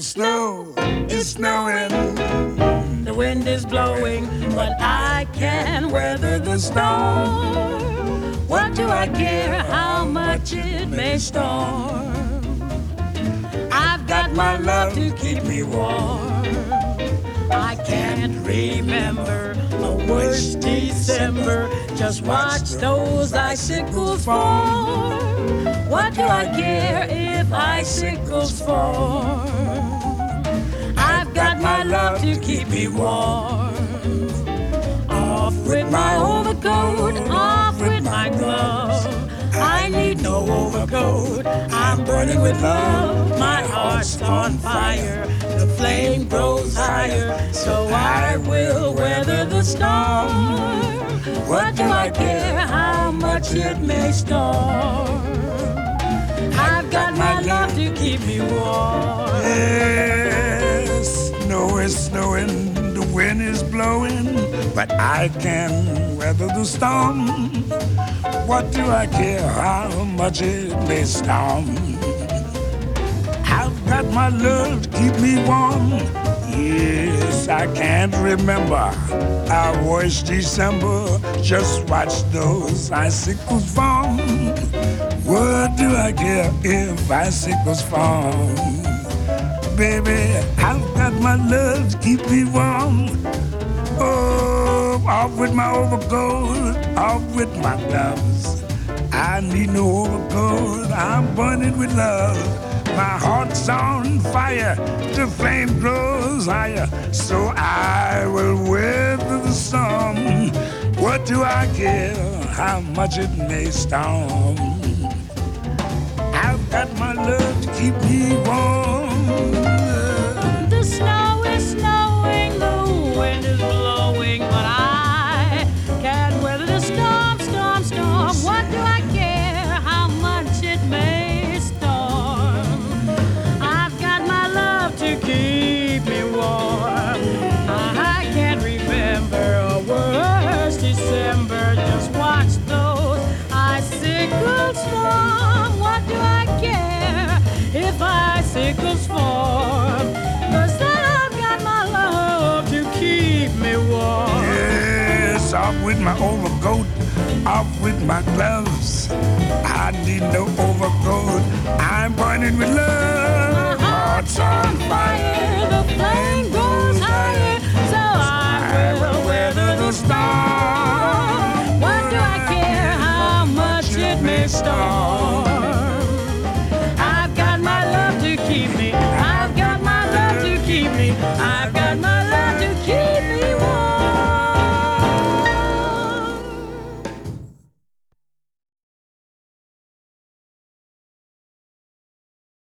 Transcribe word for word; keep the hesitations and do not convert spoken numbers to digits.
snow is snowing, the wind is blowing, but I can weather the storm. What do I care how much it may storm? I've got my love to keep me warm. I can't remember a worse December. Just watch those icicles fall. What do I care if icicles fall? I've got my love to keep me warm. Off with my overcoat, off with my glove. I need no overcoat, I'm burning with love. My heart's on fire, the flame grows higher, so I will weather the storm. What do I care how much it may storm? I've got my love to keep me warm. Yes, snow is snowing, the wind is blowing, but I can weather the storm. What do I care how much it may storm? I've got my love to keep me warm. Yes, I can't remember our worst December. Just watch those icicles fall. What do I care if icicles fall? Baby, I've got my love to keep me warm. Oh, off with my overcoat, off with my gloves. I need no overcoat, I'm burning with love. My heart's on fire, the flame grows higher, so I will weather the storm. What do I care how much it may storm? I've got my love to keep me warm. The snow is snowing, the wind is blowing, but I can weather the storm, storm, storm. What do I care how much it may storm? I've got my love to keep me warm. I can't remember a worse December. Just watch those icicles fall. What do I care if icicles fall? 'Cause then I've got my love to keep me warm. Yes, off with my overcoat, off with my gloves. I need no overcoat, I'm burning with love.